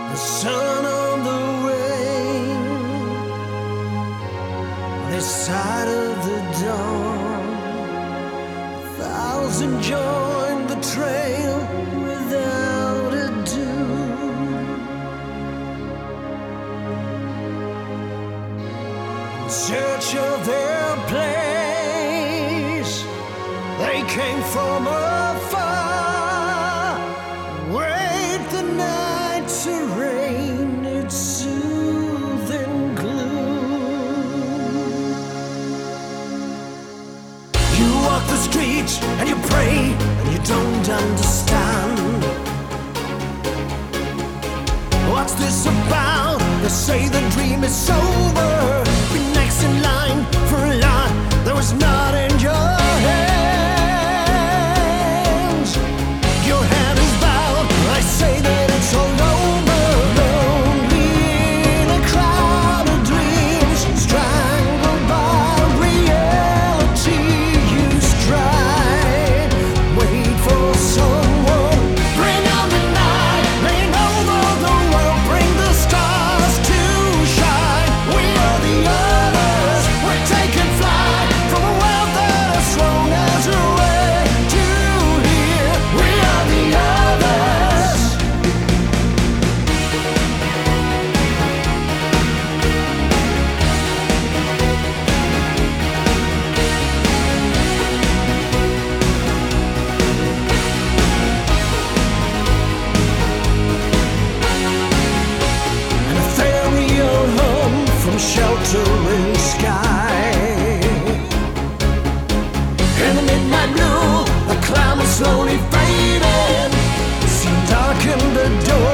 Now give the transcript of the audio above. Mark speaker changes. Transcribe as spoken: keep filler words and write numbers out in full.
Speaker 1: the sun on the way, on this side of the dawn. A thousand joined the trail without ado. In search of their place, they came from afar. Wait the night's rain, its soothing gloom. You walk the streets and you pray and you don't understand. What's this about? They say the dream is over. Be next in line for a lot that was not in your hands. Your hand is bowed. I say that it's all over. Lonely in a crowd of dreams, strangled by reality. You stride, wait for someone. Bring on the night, rain over the world, bring the stars to shine. We are the others. We're taking flight from a world that has thrown us away to here. We are the others. And a ethereal hum from sheltering sky. In the midnight blue, the cloud was slowly fading. Seemed dark in the door.